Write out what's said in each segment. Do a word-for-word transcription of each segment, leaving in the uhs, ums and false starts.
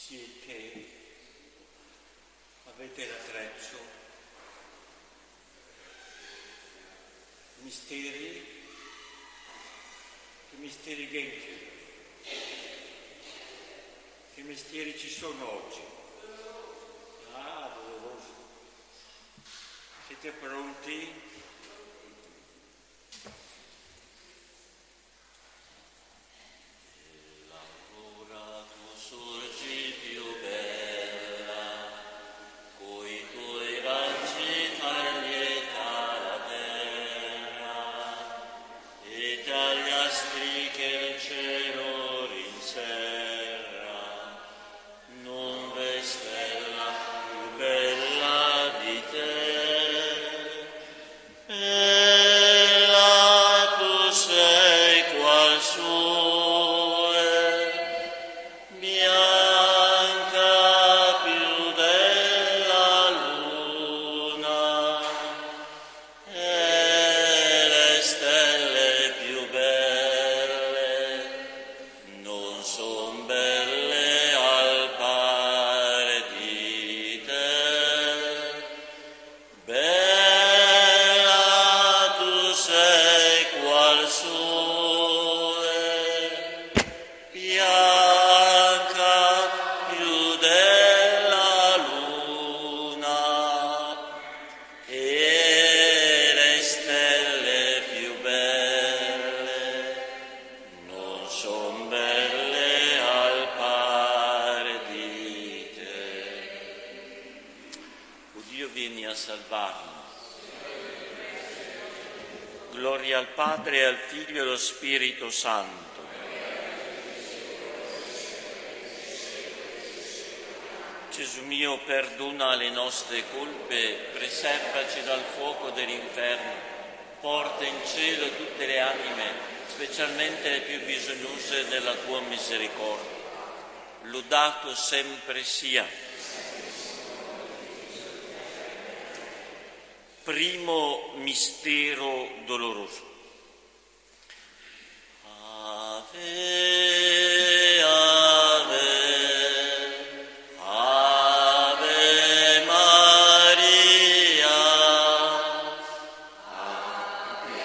Siete, avete l'attrezzo, misteri, che misteri Genchi, che misteri ci sono oggi? Ah, doloroso. Siete pronti? Gloria al Padre, al Figlio e allo Spirito Santo. Gesù mio, perdona le nostre colpe, preservaci dal fuoco dell'inferno, porta in cielo tutte le anime, specialmente le più bisognose della tua misericordia. Lodato sempre sia. Primo mistero doloroso. Ave, ave, ave Maria. Ave,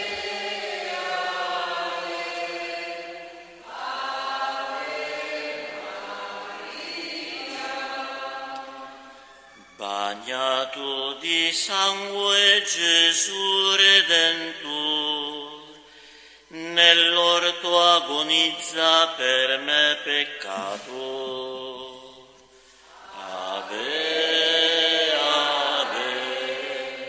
ave Maria. Bagnato di sangue Gesù Redentor, nell'orto agonizza per me peccator. Ave, ave,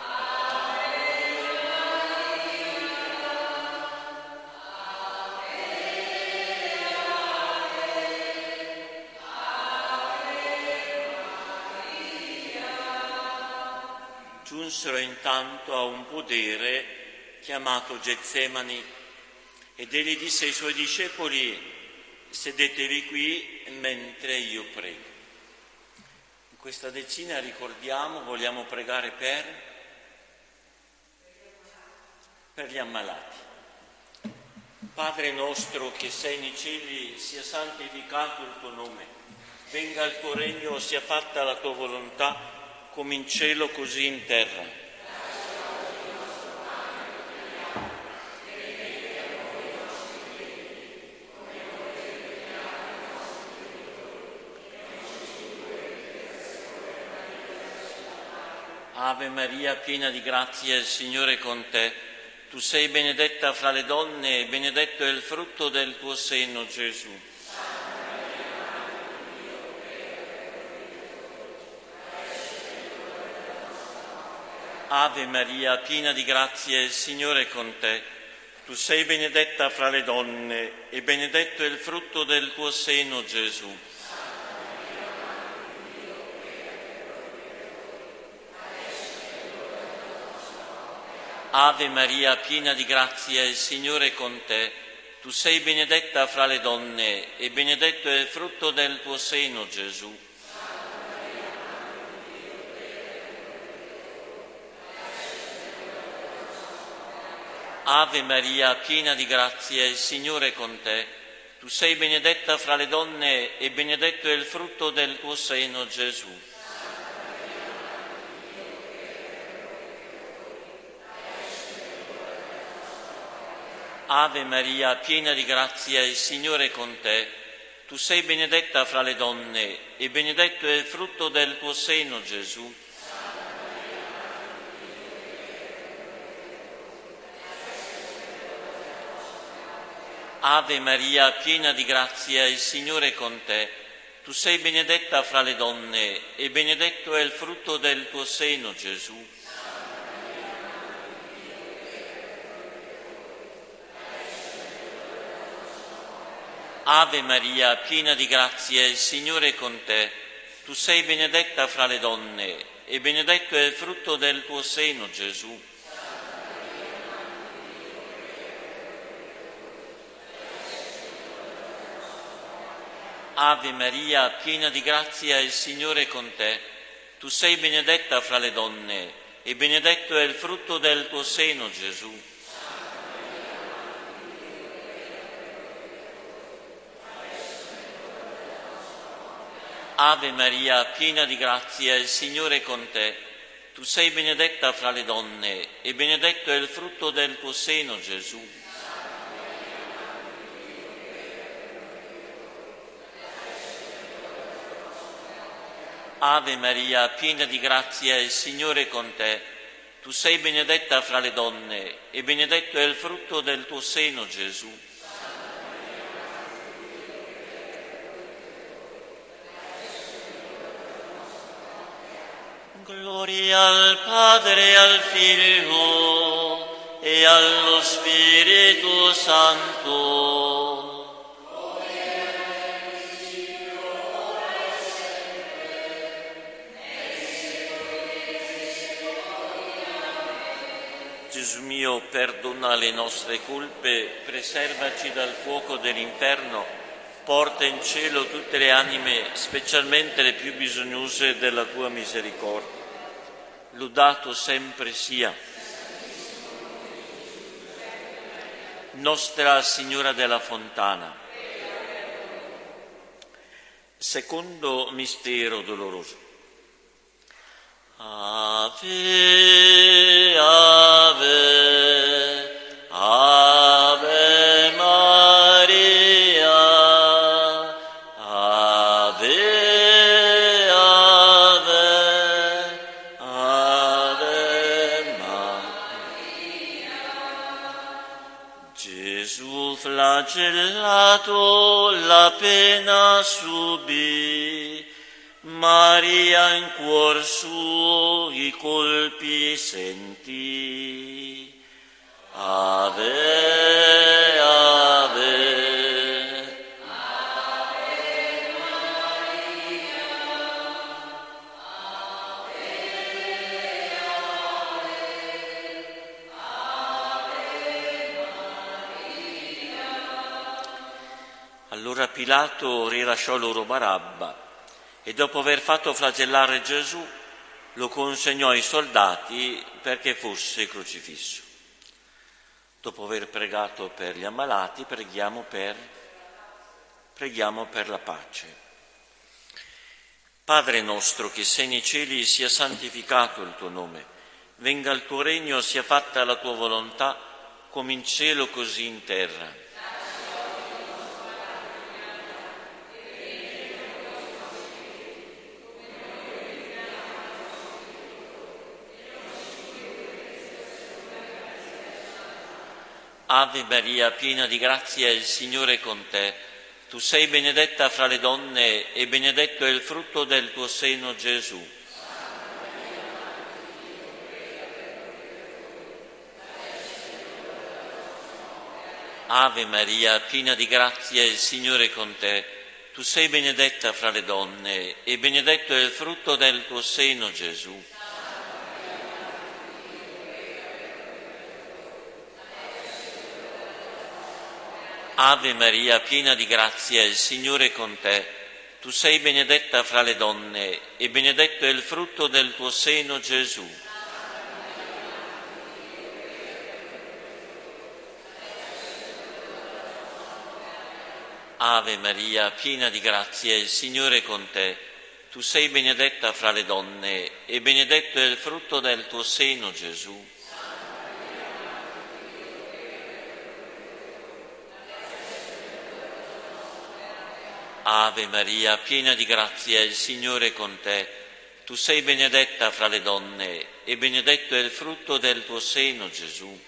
giunsero intanto a un podere chiamato Getsemani ed egli disse ai suoi discepoli: sedetevi qui mentre io prego. In questa decina ricordiamo, vogliamo pregare per, per gli ammalati. Padre nostro che sei nei cieli, sia santificato il tuo nome, venga il tuo regno, sia fatta la tua volontà, come in cielo così in terra. Ave Maria, piena di grazia, il Signore è con te. Tu sei benedetta fra le donne e benedetto è il frutto del tuo seno, Gesù. Ave Maria, piena di grazia, il Signore è con te. Tu sei benedetta fra le donne e benedetto è il frutto del tuo seno, Gesù. Ave Maria, piena di grazia, il Signore è con te. Tu sei benedetta fra le donne e benedetto è il frutto del tuo seno, Gesù. Ave Maria, piena di grazia, il Signore è con te. Tu sei benedetta fra le donne e benedetto è il frutto del tuo seno, Gesù. Ave Maria, piena di grazia, il Signore è con te. Tu sei benedetta fra le donne e benedetto è il frutto del tuo seno, Gesù. Ave Maria, piena di grazia, il Signore è con te. Tu sei benedetta fra le donne e benedetto è il frutto del tuo seno, Gesù. Ave Maria, piena di grazia, il Signore è con te. Tu sei benedetta fra le donne e benedetto è il frutto del tuo seno, Gesù. Ave Maria, piena di grazia, il Signore è con te. Tu sei benedetta fra le donne e benedetto è il frutto del tuo seno, Gesù. Ave Maria, piena di grazia, il Signore è con te. Tu sei benedetta fra le donne e benedetto è il frutto del tuo seno, Gesù. Ave Maria, piena di grazia, il Signore è con te. Tu sei benedetta fra le donne e benedetto è il frutto del tuo seno, Gesù. Gloria al Padre e al Figlio e allo Spirito Santo. Gesù mio, perdona le nostre colpe, preservaci dal fuoco dell'inferno, porta in cielo tutte le anime, specialmente le più bisognose della tua misericordia. Lodato sempre sia Nostra Signora della Fontana. Secondo mistero doloroso. Ave, ave, ave Maria, ave, ave, ave Maria. Gesù flagellato la pena subì, Maria in cuor suo i colpi sentì. Ave, ave, ave Maria, ave, ave, ave Maria. Allora Pilato rilasciò loro Barabba e dopo aver fatto flagellare Gesù lo consegnò ai soldati perché fosse crocifisso. Dopo aver pregato per gli ammalati, preghiamo per, preghiamo per la pace. Padre nostro che sei nei cieli, sia santificato il tuo nome, venga il tuo regno, sia fatta la tua volontà, come in cielo così in terra. Ave Maria, piena di grazia, il Signore è con te. Tu sei benedetta fra le donne e benedetto è il frutto del tuo seno, Gesù. Ave Maria, piena di grazia, il Signore è con te. Tu sei benedetta fra le donne e benedetto è il frutto del tuo seno, Gesù. Ave Maria, piena di grazia, il Signore è con te. Tu sei benedetta fra le donne e benedetto è il frutto del tuo seno, Gesù. Ave Maria, piena di grazia, il Signore è con te. Tu sei benedetta fra le donne e benedetto è il frutto del tuo seno, Gesù. Ave Maria, piena di grazia, il Signore è con te. Tu sei benedetta fra le donne e benedetto è il frutto del tuo seno, Gesù.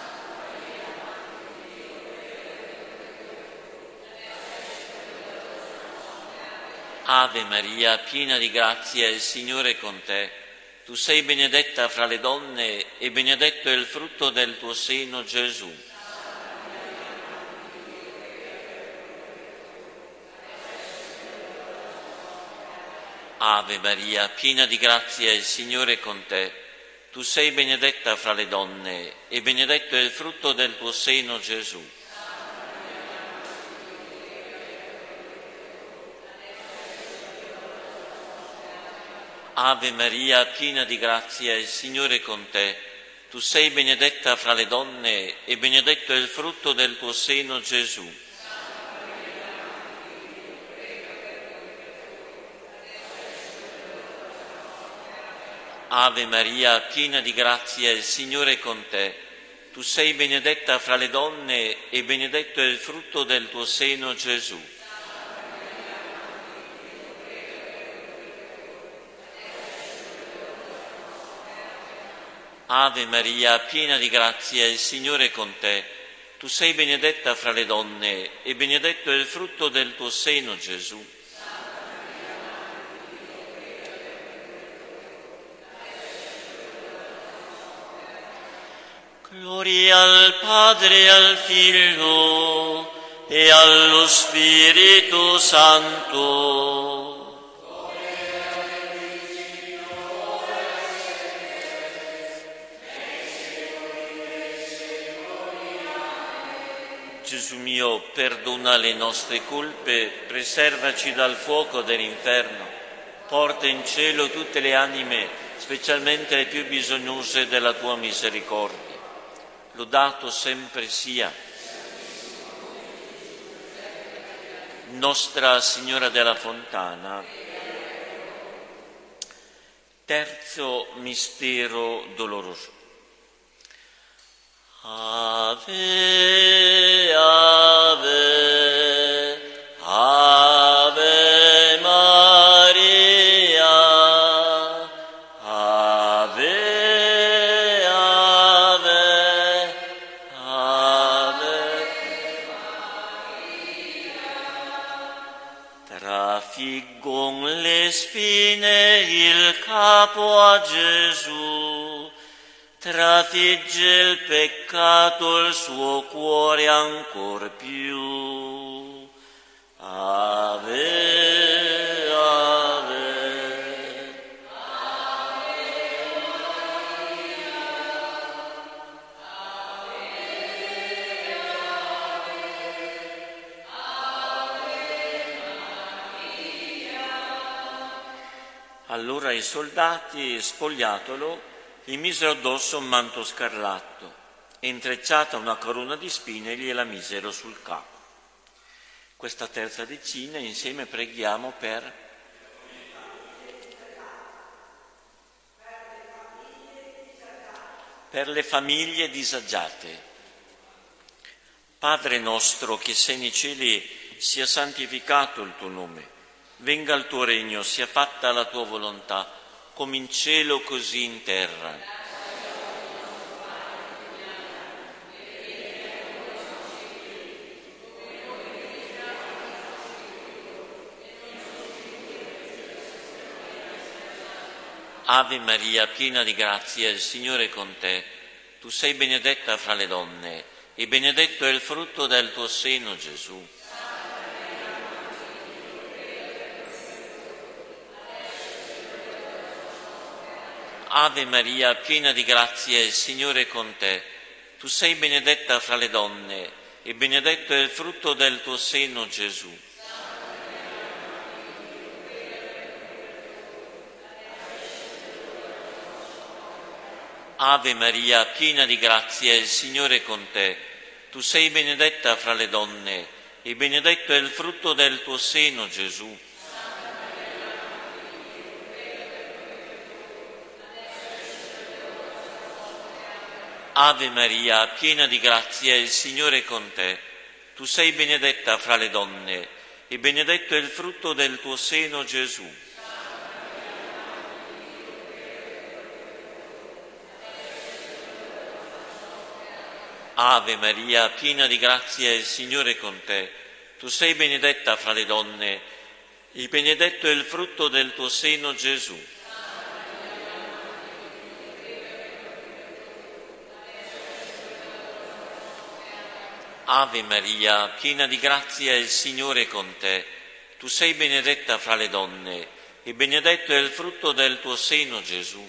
Ave Maria, piena di grazia, il Signore è con te. Tu sei benedetta fra le donne e benedetto è il frutto del tuo seno, Gesù. Ave Maria, piena di grazia, il Signore è con te. Tu sei benedetta fra le donne e benedetto è il frutto del tuo seno, Gesù. Ave Maria, piena di grazia, il Signore è con te. Tu sei benedetta fra le donne e benedetto è il frutto del tuo seno, Gesù. Ave Maria, piena di grazia, il Signore è con te. Tu sei benedetta fra le donne e benedetto è il frutto del tuo seno, Gesù. Ave Maria, piena di grazia, il Signore è con te. Tu sei benedetta fra le donne e benedetto è il frutto del tuo seno, Gesù. Gloria al Padre e al Figlio e allo Spirito Santo. Gesù mio, perdona le nostre colpe, preservaci dal fuoco dell'inferno, porta in cielo tutte le anime, specialmente le più bisognose della tua misericordia. Lodato sempre sia Nostra Signora della Fontana. Terzo mistero doloroso. Ave, ave, ave Maria, ave, ave, ave Maria. Trafiggon le spine il capo a Gesù, trafigge il peccato il suo cuore ancor più. Ave, ave, ave Maria. Allora i soldati, spogliatolo, gli misero addosso un manto scarlatto e intrecciata una corona di spine gliela misero sul capo. Questa terza decina insieme preghiamo per per le famiglie disagiate. Padre nostro che sei nei cieli, sia santificato il tuo nome, venga il tuo regno, sia fatta la tua volontà, come in cielo così in terra. Ave Maria, piena di grazia, il Signore è con te. Tu sei benedetta fra le donne e benedetto è il frutto del tuo seno, Gesù. Ave Maria, piena di grazia, il Signore è con te. Tu sei benedetta fra le donne e benedetto è il frutto del tuo seno, Gesù. Ave Maria, piena di grazia, il Signore è con te. Tu sei benedetta fra le donne e benedetto è il frutto del tuo seno, Gesù. Ave Maria, piena di grazia, il Signore è con te. Tu sei benedetta fra le donne, e benedetto è il frutto del tuo seno, Gesù. Ave Maria, piena di grazia, il Signore è con te. Tu sei benedetta fra le donne, e benedetto è il frutto del tuo seno, Gesù. Ave Maria, piena di grazia, il Signore è con te. Tu sei benedetta fra le donne, e benedetto è il frutto del tuo seno, Gesù.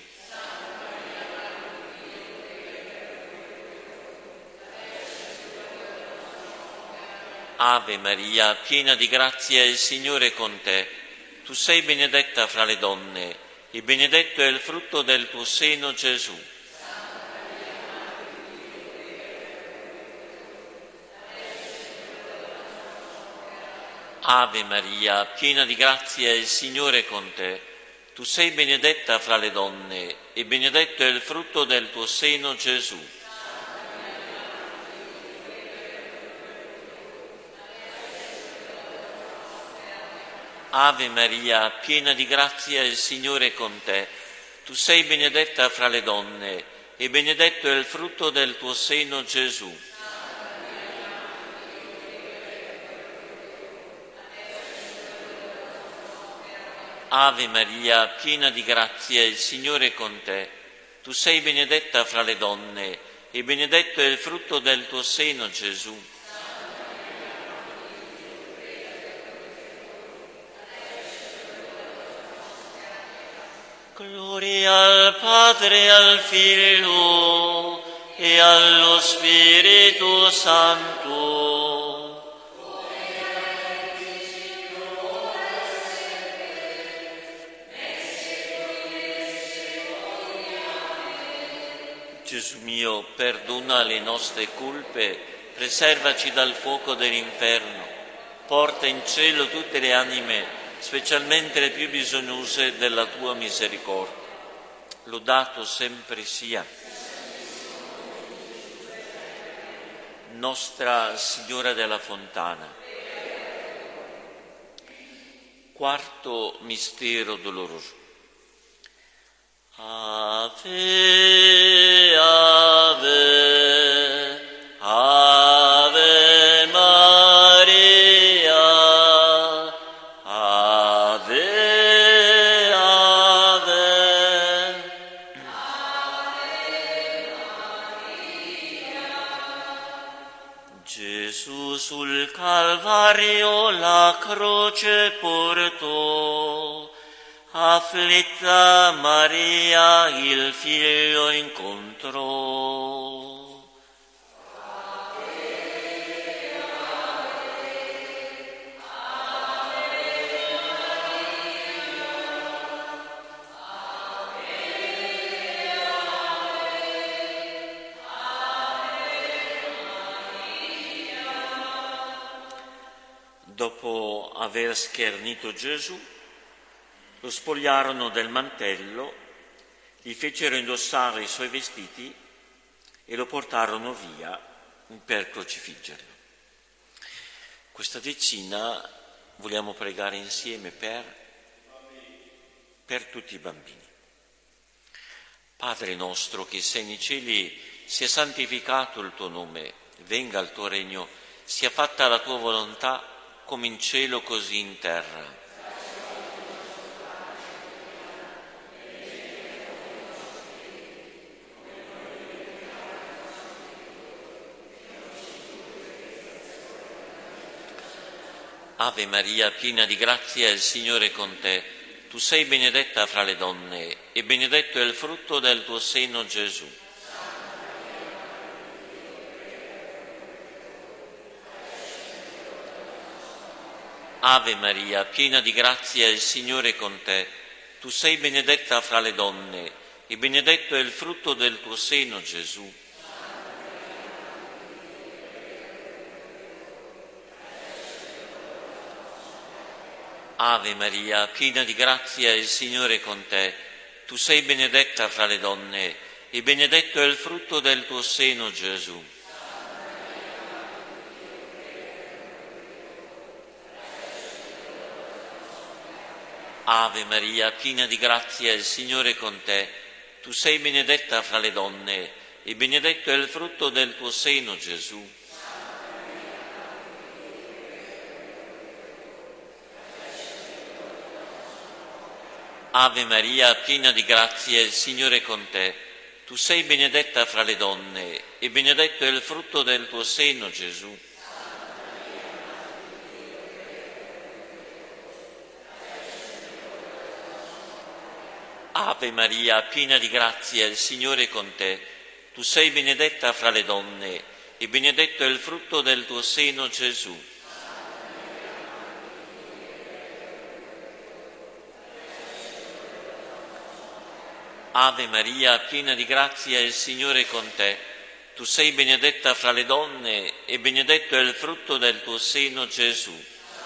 Ave Maria, piena di grazia, il Signore è con te. Tu sei benedetta fra le donne, e benedetto è il frutto del tuo seno, Gesù. Ave Maria, piena di grazia, il Signore è con te. Tu sei benedetta fra le donne, e benedetto è il frutto del tuo seno, Gesù. Ave Maria, piena di grazia, il Signore è con te. Tu sei benedetta fra le donne, e benedetto è il frutto del tuo seno, Gesù. Ave Maria, piena di grazia, il Signore è con te. Tu sei benedetta fra le donne, e benedetto è il frutto del tuo seno, Gesù. Gloria al Padre, e al Figlio e allo Spirito Santo. Gesù mio, perdona le nostre colpe, preservaci dal fuoco dell'inferno, porta in cielo tutte le anime, specialmente le più bisognose della tua misericordia. Lodato sempre sia Nostra Signora della Fontana. Quarto mistero doloroso. Ave, ave, ave Maria, ave, ave, Gesù sul Calvario la croce portò, afflitta Maria il Figlio incontrò. Dopo aver schernito Gesù, lo spogliarono del mantello, gli fecero indossare i suoi vestiti e lo portarono via per crocifiggerlo. Questa decina vogliamo pregare insieme per, per tutti i bambini. Padre nostro che sei nei cieli, sia santificato il tuo nome, venga il tuo regno, sia fatta la tua volontà come in cielo così in terra. Ave Maria, piena di grazia, il Signore è con te. Tu sei benedetta fra le donne, e benedetto è il frutto del tuo seno, Gesù. Ave Maria, piena di grazia, il Signore è con te. Tu sei benedetta fra le donne, e benedetto è il frutto del tuo seno, Gesù. Ave Maria, piena di grazia, il Signore è con te. Tu sei benedetta fra le donne e benedetto è il frutto del tuo seno, Gesù. Ave Maria, piena di grazia, il Signore è con te. Tu sei benedetta fra le donne e benedetto è il frutto del tuo seno, Gesù. Ave Maria, piena di grazia, il Signore è con te. Tu sei benedetta fra le donne e benedetto è il frutto del tuo seno, Gesù. Ave Maria, piena di grazia, il Signore è con te. Tu sei benedetta fra le donne e benedetto è il frutto del tuo seno, Gesù. Ave Maria, piena di grazia, il Signore è con te. Tu sei benedetta fra le donne e benedetto è il frutto del tuo seno, Gesù.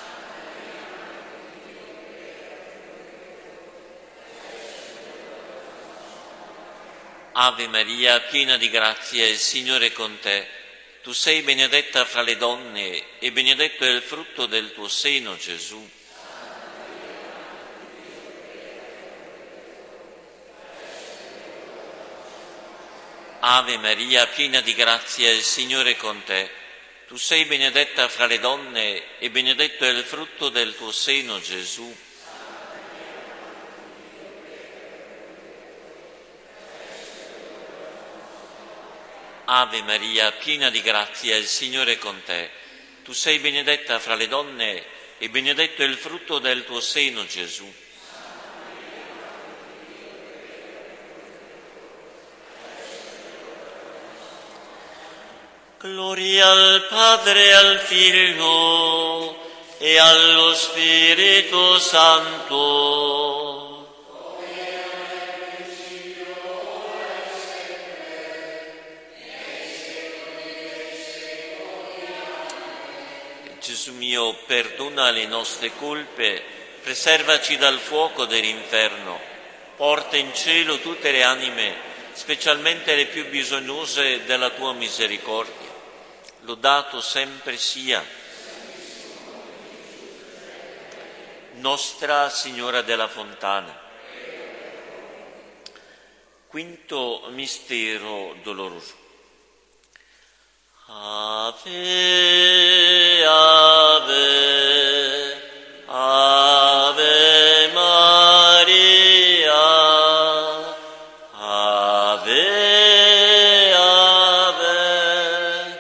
Ave Maria, piena di grazia, il Signore è con te. Tu sei benedetta fra le donne e benedetto è il frutto del tuo seno, Gesù. Ave Maria, piena di grazia, il Signore è con te. Tu sei benedetta fra le donne e benedetto è il frutto del tuo seno, Gesù. Ave Maria, piena di grazia, il Signore è con te. Tu sei benedetta fra le donne e benedetto è il frutto del tuo seno, Gesù. Gloria al Padre e al Figlio e allo Spirito Santo. Gesù mio, perdona le nostre colpe, preservaci dal fuoco dell'inferno, porta in cielo tutte le anime, specialmente le più bisognose della tua misericordia. Lodato sempre sia Nostra Signora della Fontana. Quinto mistero doloroso. Ave, ave, ave Maria, ave, ave.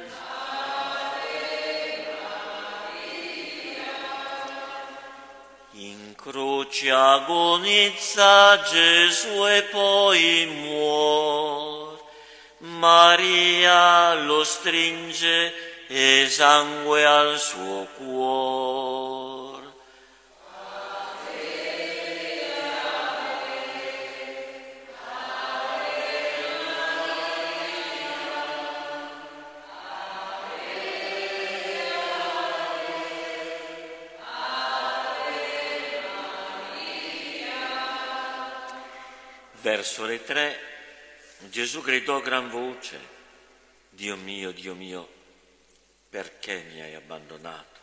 In croce agonizza Gesù e poi muore. Maria lo stringe e sangue al suo cuore. Verso le tre Gesù gridò a gran voce: Dio mio, Dio mio, perché mi hai abbandonato?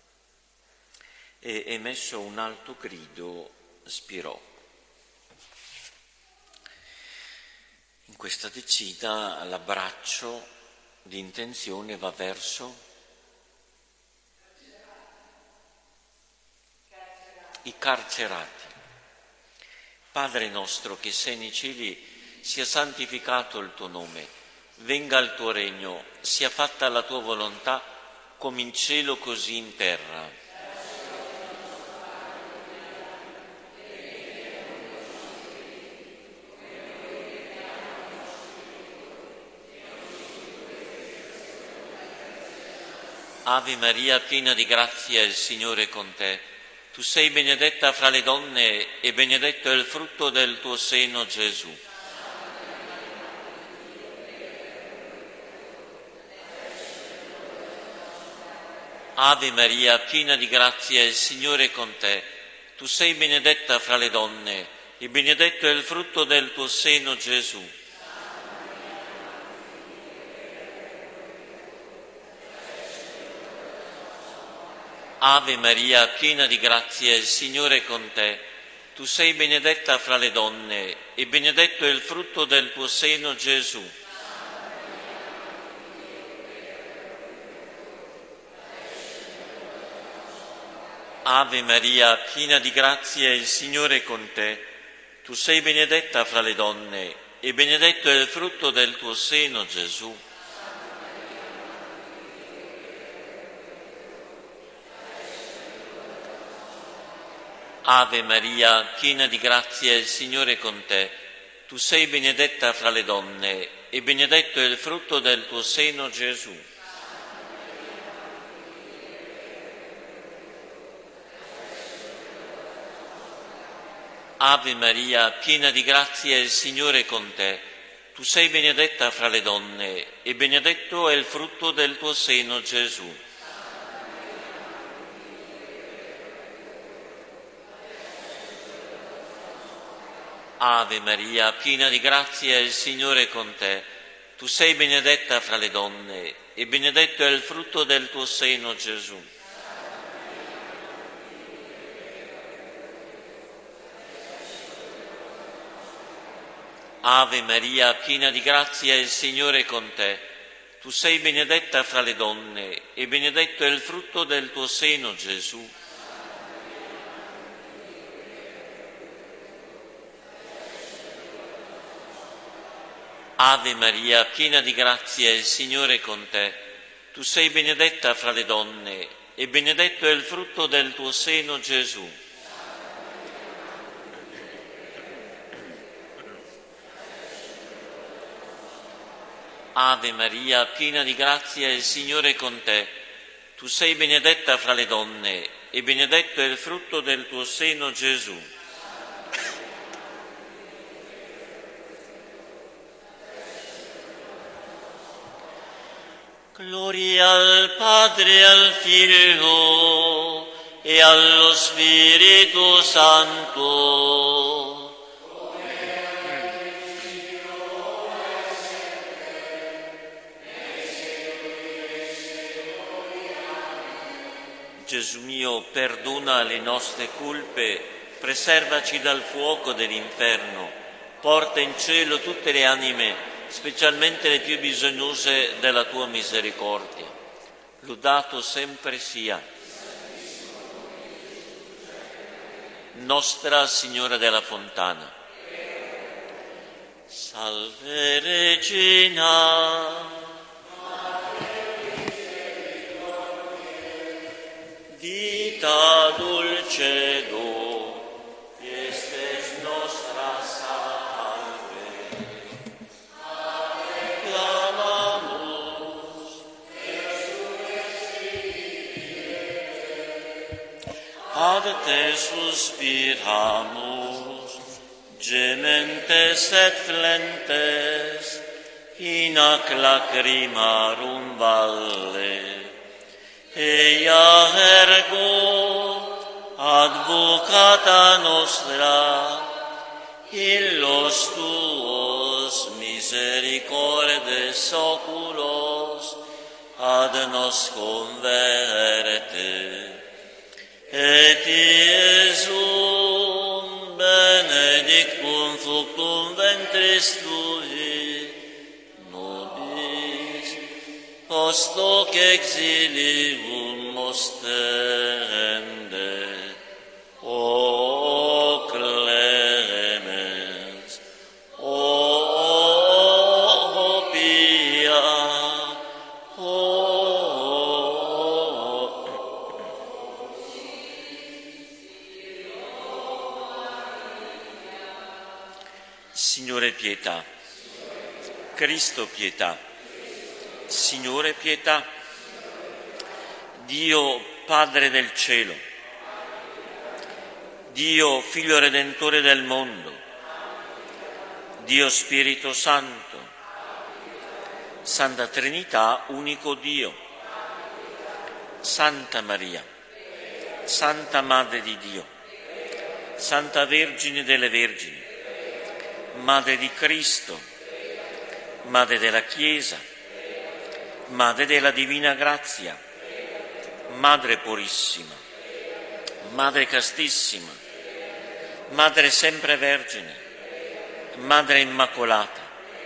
E emesso un alto grido spirò. In questa decina l'abbraccio di intenzione va verso i carcerati. Padre nostro che sei nei cieli, sia santificato il tuo nome, venga il tuo regno, sia fatta la tua volontà, come in cielo così in terra. Ave Maria, piena di grazia, il Signore è con te. Tu sei benedetta fra le donne e benedetto è il frutto del tuo seno, Gesù. Ave Maria, piena di grazia, il Signore è con te. Tu sei benedetta fra le donne, e benedetto è il frutto del tuo seno, Gesù. Ave Maria, piena di grazia, il Signore è con te. Tu sei benedetta fra le donne, e benedetto è il frutto del tuo seno, Gesù. Ave Maria, piena di grazia, il Signore è con te. Tu sei benedetta fra le donne, e benedetto è il frutto del tuo seno, Gesù. Ave Maria, piena di grazia, il Signore è con te. Tu sei benedetta fra le donne, e benedetto è il frutto del tuo seno, Gesù. Ave Maria, piena di grazia, il Signore è con te. Tu sei benedetta fra le donne, e benedetto è il frutto del tuo seno, Gesù. Ave Maria, piena di grazia, il Signore è con te. Tu sei benedetta fra le donne, e benedetto è il frutto del tuo seno, Gesù. Ave Maria, piena di grazia, il Signore è con te. Tu sei benedetta fra le donne, e benedetto è il frutto del tuo seno, Gesù. Ave Maria, piena di grazia, il Signore è con te. Tu sei benedetta fra le donne, e benedetto è il frutto del tuo seno, Gesù. Ave Maria, piena di grazia, il Signore è con te. Tu sei benedetta fra le donne, e benedetto è il frutto del tuo seno, Gesù. Gloria al Padre, al Figlio e allo Spirito Santo. Gesù mio, perdona le nostre colpe, preservaci dal fuoco dell'inferno, porta in cielo tutte le anime, specialmente le più bisognose della tua misericordia. Lodato sempre sia Nostra Signora della Fontana. Salve Regina, vita dulcedo, estes nostra salve. Clamamus, ad te suspiramus, gementes et flentes, in ac lacrimarum valle. Eia ergo, advocata nostra, illos tuos misericordes oculos, ad nos converte. Et Iesum benedictum fructum ventris tui, nobis post hoc exilium ostende. O clemens, o pia, o Signore pietà, Cristo pietà, Signore pietà, Dio Padre del cielo, Dio Figlio Redentore del mondo, Dio Spirito Santo, Santa Trinità, unico Dio, Santa Maria, Santa Madre di Dio, Santa Vergine delle Vergini, Madre di Cristo, Madre della Chiesa, Madre della Divina Grazia, Madre purissima, Madre castissima, Madre sempre Vergine, Madre immacolata,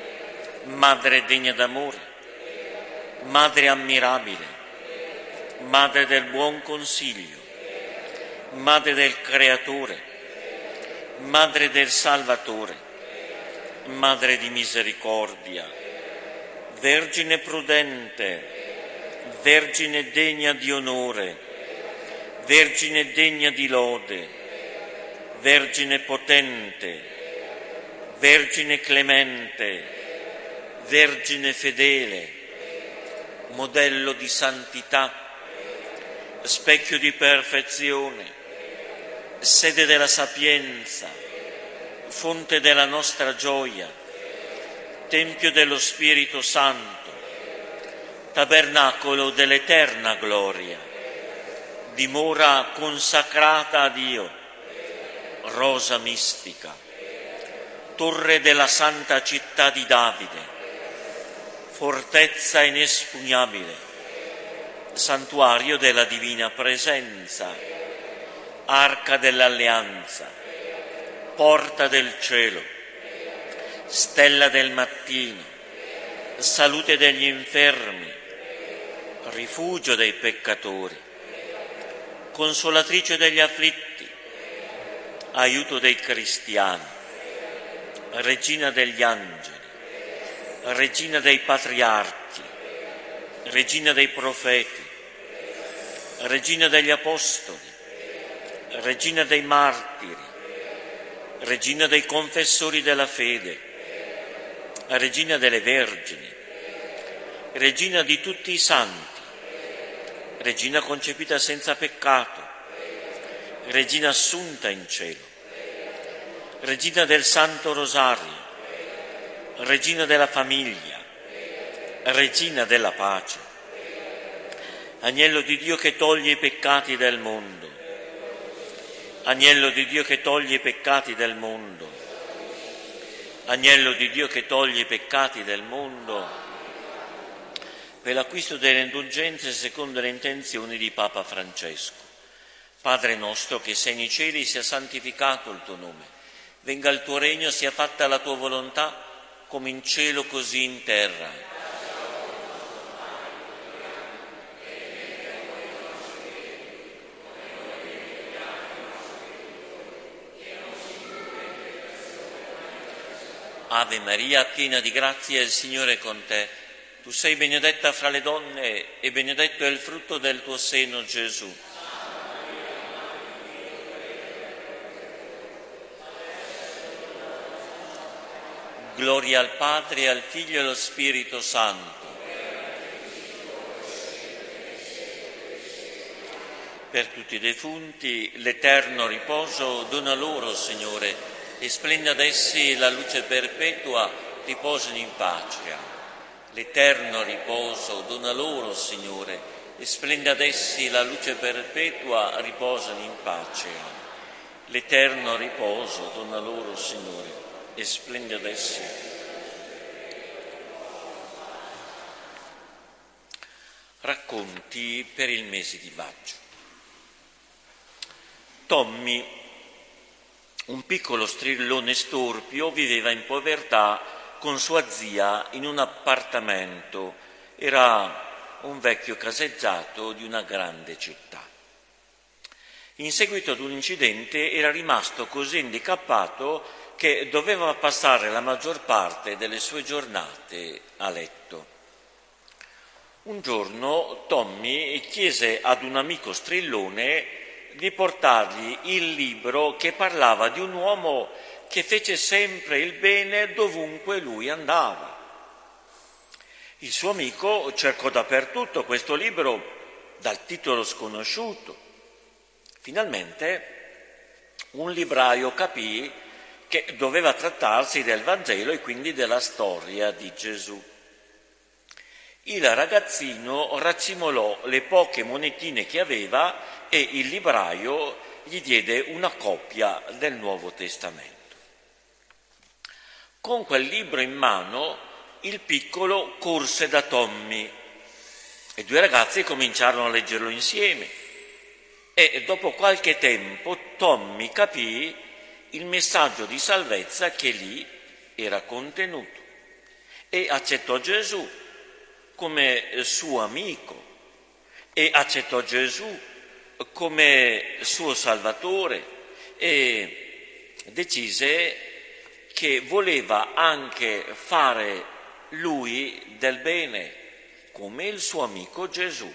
Madre degna d'amore, Madre ammirabile, Madre del buon consiglio, Madre del Creatore, Madre del Salvatore, Madre di misericordia, Vergine prudente, Vergine degna di onore, Vergine degna di lode, Vergine potente, Vergine clemente, Vergine fedele, modello di santità, specchio di perfezione, sede della sapienza, fonte della nostra gioia, tempio dello Spirito Santo, tabernacolo dell'eterna gloria, dimora consacrata a Dio, rosa mistica, torre della santa città di Davide, fortezza inespugnabile, santuario della divina presenza, arca dell'alleanza, porta del cielo, stella del mattino, salute degli infermi, rifugio dei peccatori, consolatrice degli afflitti, aiuto dei cristiani, regina degli angeli, regina dei patriarchi, regina dei profeti, regina degli apostoli, regina dei martiri, regina dei confessori della fede, regina delle vergini, regina di tutti i santi, regina concepita senza peccato, regina assunta in cielo, regina del Santo Rosario, regina della famiglia, regina della pace, agnello di Dio che toglie i peccati del mondo, agnello di Dio che toglie i peccati del mondo, agnello di Dio che toglie i peccati del mondo, per l'acquisto delle indulgenze secondo le intenzioni di Papa Francesco. Padre nostro che sei nei cieli, sia santificato il tuo nome, venga il tuo regno, sia fatta la tua volontà, come in cielo così in terra. Ave Maria, piena di grazia, il Signore è con te. Tu sei benedetta fra le donne e benedetto è il frutto del tuo seno, Gesù. Gloria al Padre, al Figlio e allo Spirito Santo. Per tutti i defunti, l'eterno riposo dona loro, Signore, e splenda ad essi la luce perpetua, riposino in pace. L'eterno riposo dona loro, Signore, e splenda ad essi la luce perpetua, riposino in pace. L'eterno riposo dona loro, Signore, e splenda ad essi. Racconti per il mese di maggio. Tommy, un piccolo strillone storpio, viveva in povertà con sua zia in un appartamento. Era un vecchio caseggiato di una grande città. In seguito ad un incidente era rimasto così handicappato che doveva passare la maggior parte delle sue giornate a letto. Un giorno Tommy chiese ad un amico strillone di portargli il libro che parlava di un uomo che fece sempre il bene dovunque lui andava. Il suo amico cercò dappertutto questo libro dal titolo sconosciuto. Finalmente un libraio capì che doveva trattarsi del Vangelo e quindi della storia di Gesù. il ragazzino racimolò le poche monetine che aveva e il libraio gli diede una copia del Nuovo Testamento. Con quel libro in mano il piccolo corse da Tommy e due ragazzi cominciarono a leggerlo insieme e dopo qualche tempo Tommy capì il messaggio di salvezza che lì era contenuto e accettò Gesù come suo amico e accettò Gesù come suo Salvatore e decise che voleva anche fare lui del bene come il suo amico Gesù.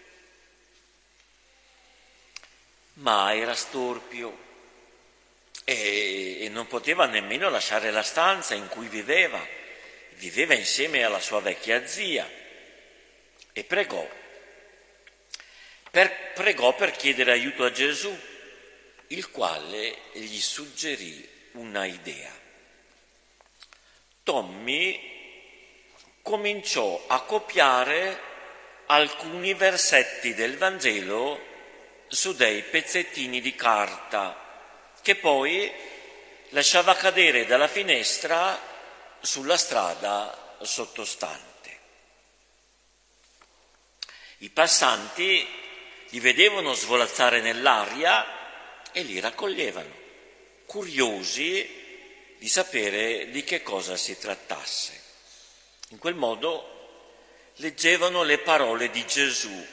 Ma era storpio e, e non poteva nemmeno lasciare la stanza in cui viveva. Viveva insieme alla sua vecchia zia e pregò. Per, pregò per chiedere aiuto a Gesù, il quale gli suggerì una idea. Tommy cominciò a copiare alcuni versetti del Vangelo su dei pezzettini di carta che poi lasciava cadere dalla finestra sulla strada sottostante. I passanti li vedevano svolazzare nell'aria e li raccoglievano, curiosi di sapere di che cosa si trattasse. In quel modo leggevano le parole di Gesù,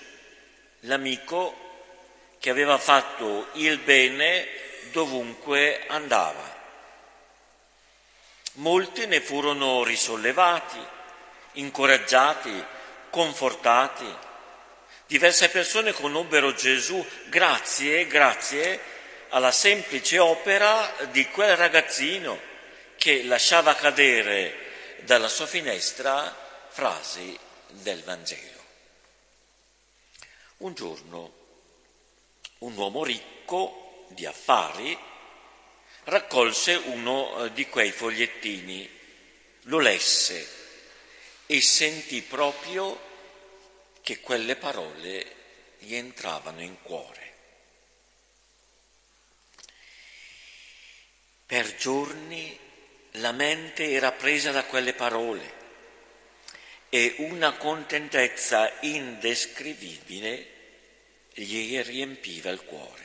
l'amico che aveva fatto il bene dovunque andava. Molti ne furono risollevati, incoraggiati, confortati. Diverse persone conobbero Gesù grazie, grazie alla semplice opera di quel ragazzino che lasciava cadere dalla sua finestra frasi del Vangelo. Un giorno un uomo ricco di affari raccolse uno di quei fogliettini, lo lesse e sentì proprio che quelle parole gli entravano in cuore. Per giorni la mente era presa da quelle parole e una contentezza indescrivibile gli riempiva il cuore.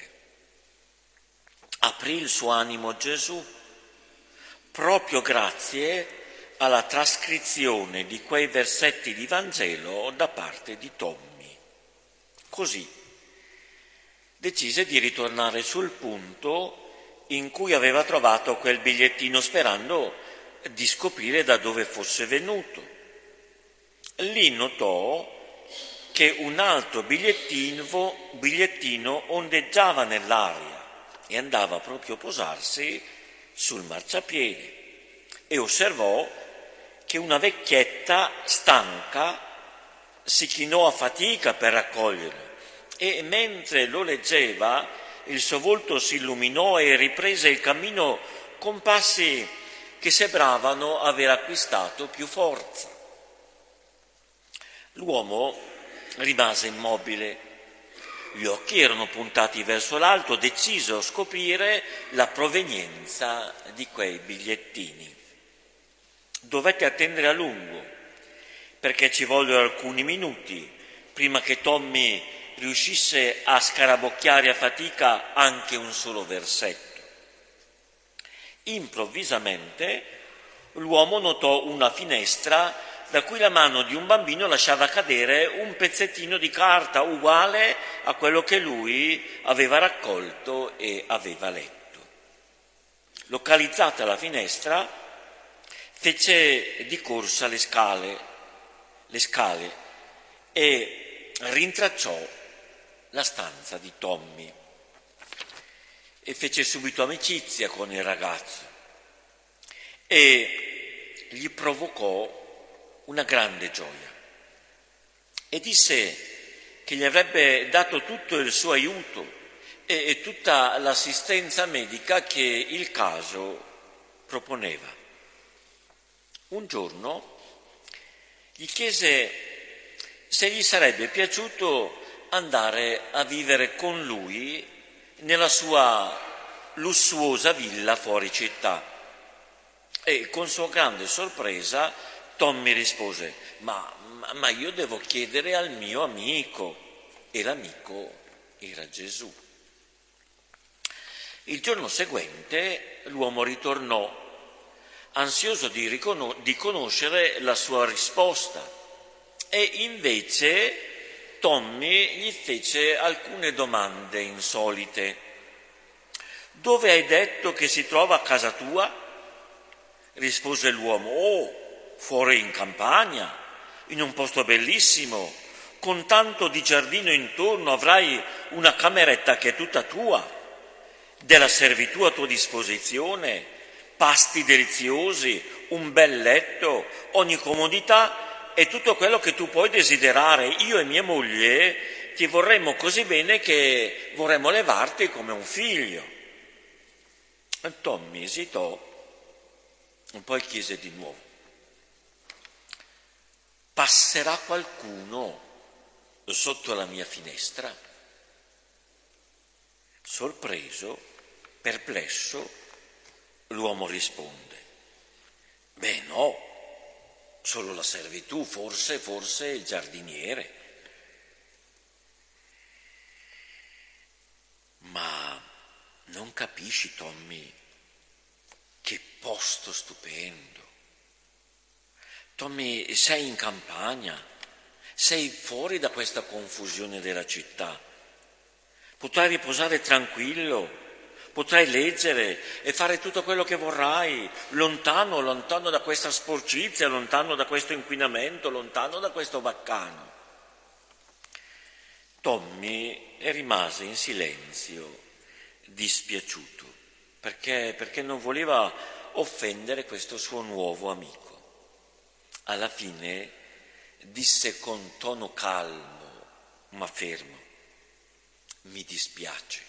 Aprì il suo animo a Gesù proprio grazie alla trascrizione di quei versetti di Vangelo da parte di Tommy. Così decise di ritornare sul punto in cui aveva trovato quel bigliettino sperando di scoprire da dove fosse venuto. Lì notò che un altro bigliettino, bigliettino ondeggiava nell'aria e andava proprio a posarsi sul marciapiede e osservò che una vecchietta stanca si chinò a fatica per raccoglierlo e mentre lo leggeva il suo volto si illuminò e riprese il cammino con passi che sembravano aver acquistato più forza. L'uomo rimase immobile, gli occhi erano puntati verso l'alto, deciso a scoprire la provenienza di quei bigliettini. Dovette attendere a lungo, perché ci vollero alcuni minuti prima che Tommy riuscisse a scarabocchiare a fatica anche un solo versetto. Improvvisamente l'uomo notò una finestra da cui la mano di un bambino lasciava cadere un pezzettino di carta uguale a quello che lui aveva raccolto e aveva letto. Localizzata la finestra, fece di corsa le scale, le scale e rintracciò la stanza di Tommy e fece subito amicizia con il ragazzo e gli provocò una grande gioia e disse che gli avrebbe dato tutto il suo aiuto e, e tutta l'assistenza medica che il caso proponeva. Un giorno gli chiese se gli sarebbe piaciuto andare a vivere con lui nella sua lussuosa villa fuori città. E con sua grande sorpresa Tommy rispose: ma, ma io devo chiedere al mio amico. E l'amico era Gesù. Il giorno seguente l'uomo ritornò, ansioso di, riconos- di conoscere la sua risposta, e invece Tommy gli fece alcune domande insolite. Dove hai detto che si trova casa tua? Rispose l'uomo: oh, fuori in campagna, in un posto bellissimo, con tanto di giardino intorno, avrai una cameretta che è tutta tua, della servitù a tua disposizione, pasti deliziosi, un bel letto, ogni comodità e tutto quello che tu puoi desiderare. Io e mia moglie ti vorremmo così bene che vorremmo levarti come un figlio. E Tommy esitò e poi chiese di nuovo: passerà qualcuno sotto la mia finestra? Sorpreso, perplesso, l'uomo risponde: beh no, solo la servitù, forse, forse il giardiniere. Ma non capisci, Tommy, che posto stupendo. Tommy, sei in campagna, sei fuori da questa confusione della città. Potrai riposare tranquillo, potrai leggere e fare tutto quello che vorrai, lontano, lontano da questa sporcizia, lontano da questo inquinamento, lontano da questo baccano. Tommy rimase in silenzio, dispiaciuto, perché, perché non voleva offendere questo suo nuovo amico. Alla fine disse con tono calmo ma fermo: mi dispiace,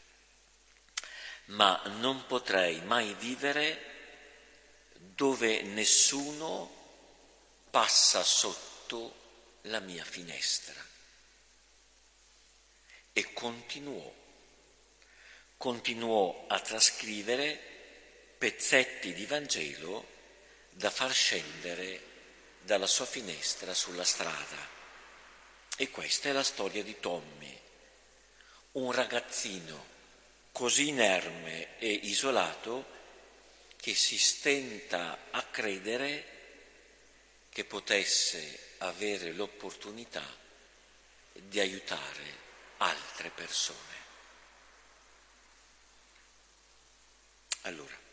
ma non potrei mai vivere dove nessuno passa sotto la mia finestra. E continuò, continuò a trascrivere pezzetti di Vangelo da far scendere dalla sua finestra sulla strada. E questa è la storia di Tommy, un ragazzino così inerme e isolato che si stenta a credere che potesse avere l'opportunità di aiutare altre persone. Allora,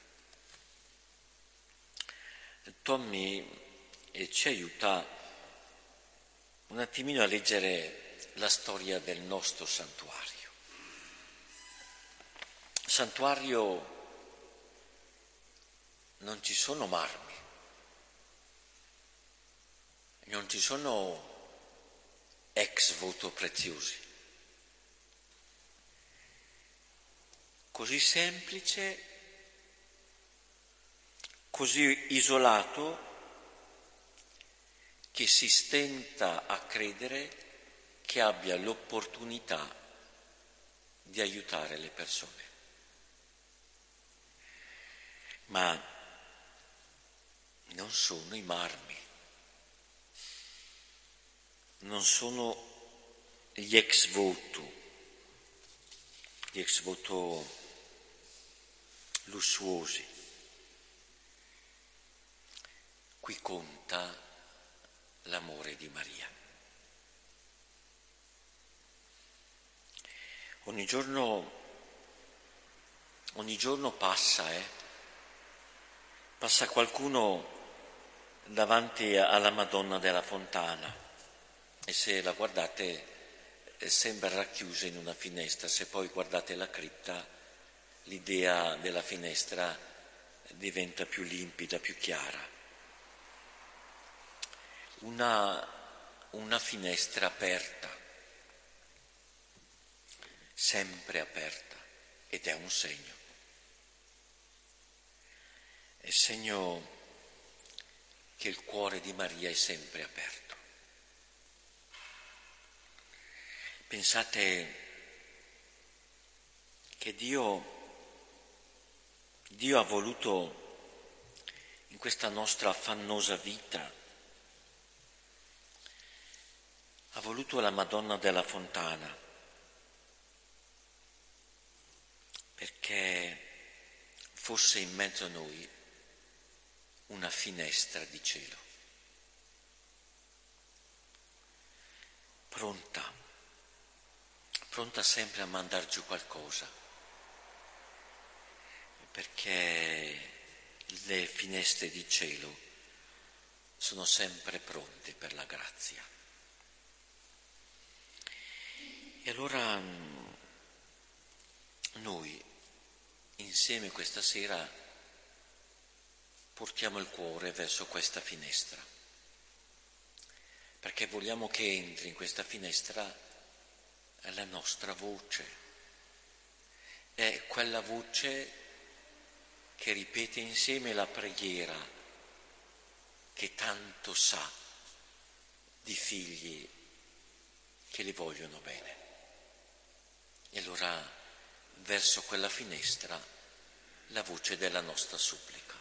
Tommy ci aiuta un attimino a leggere la storia del nostro santuario. Santuario non ci sono marmi, non ci sono ex voto preziosi. Così semplice, così isolato, che si stenta a credere che abbia l'opportunità di aiutare le persone. Ma non sono i marmi, non sono gli ex voto, gli ex voto lussuosi. Qui conta l'amore di Maria. Ogni giorno, ogni giorno passa, eh? Passa qualcuno davanti alla Madonna della Fontana e se la guardate sembra racchiusa in una finestra, se poi guardate la cripta l'idea della finestra diventa più limpida, più chiara. Una, una finestra aperta, sempre aperta, ed è un segno. È segno che il cuore di Maria è sempre aperto. Pensate che Dio, Dio ha voluto in questa nostra affannosa vita, ha voluto la Madonna della Fontana, perché fosse in mezzo a noi una finestra di cielo, pronta, pronta sempre a mandar giù qualcosa, perché le finestre di cielo sono sempre pronte per la grazia. E allora noi insieme questa sera portiamo il cuore verso questa finestra, perché vogliamo che entri in questa finestra la nostra voce. È quella voce che ripete insieme la preghiera, che tanto sa di figli che li vogliono bene. E allora verso quella finestra la voce della nostra supplica.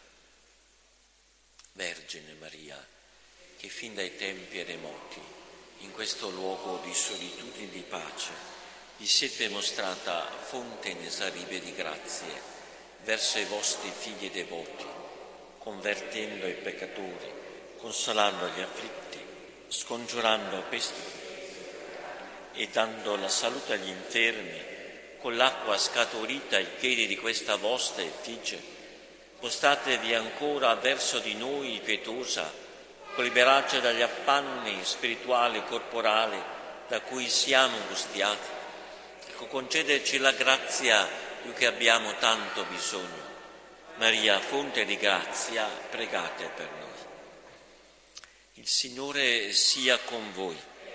Vergine Maria, che fin dai tempi remoti, in questo luogo di solitudine e di pace, vi siete mostrata fonte inesauribile di grazie verso i vostri figli devoti, convertendo i peccatori, consolando gli afflitti, scongiurando pesti e dando la salute agli infermi. Con l'acqua scaturita ai piedi di questa vostra effigie, postatevi ancora verso di noi pietosa, liberaci dagli affanni spirituali e corporali da cui siamo angustiati. Ecco, concedeci la grazia di cui abbiamo tanto bisogno. Maria, fonte di grazia, pregate per noi. Il Signore sia con voi.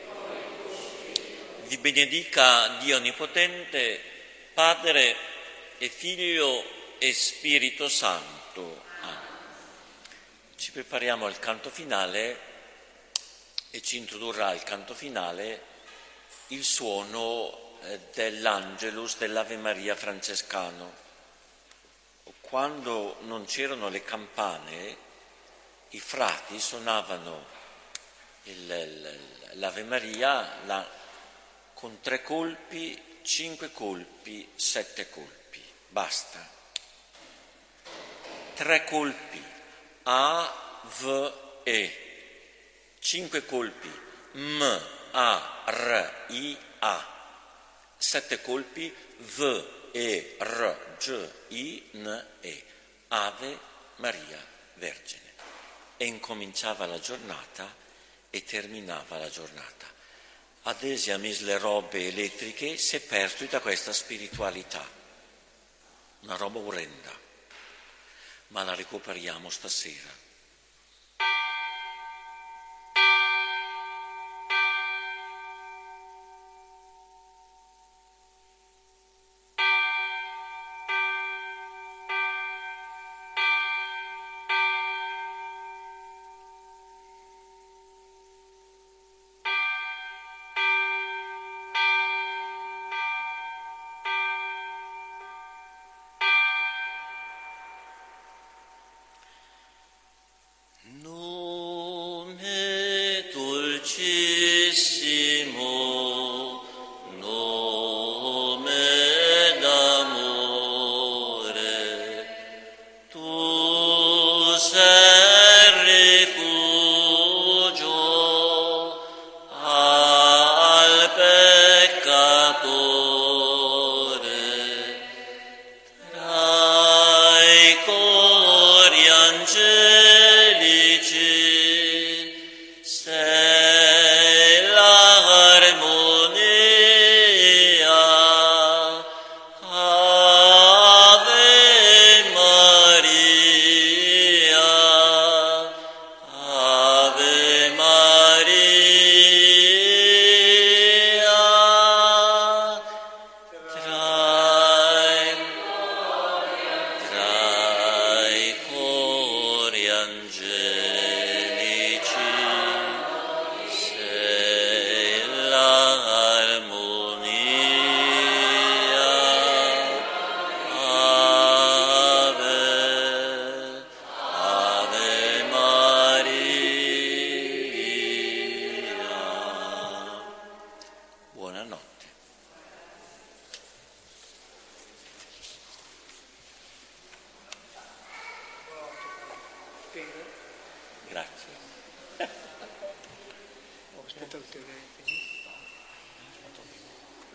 Vi benedica Dio Onnipotente, Padre e Figlio e Spirito Santo. Amen. Ci prepariamo al canto finale e ci introdurrà il canto finale il suono dell'Angelus dell'Ave Maria francescano. Quando non c'erano le campane, i frati suonavano il, l'Ave Maria la, con tre colpi, cinque colpi, sette colpi. Basta. Tre colpi. A, V, E. Cinque colpi. M, A, R, I, A. Sette colpi. V, E, R, G, I, N, E. Ave Maria Vergine. E incominciava la giornata e terminava la giornata. Adesi a mis le robe elettriche si è perso da questa spiritualità, una roba orrenda, ma la recuperiamo stasera. Angelici, sei l'armonia. Grazie. Oh, aspetta, ulteriore.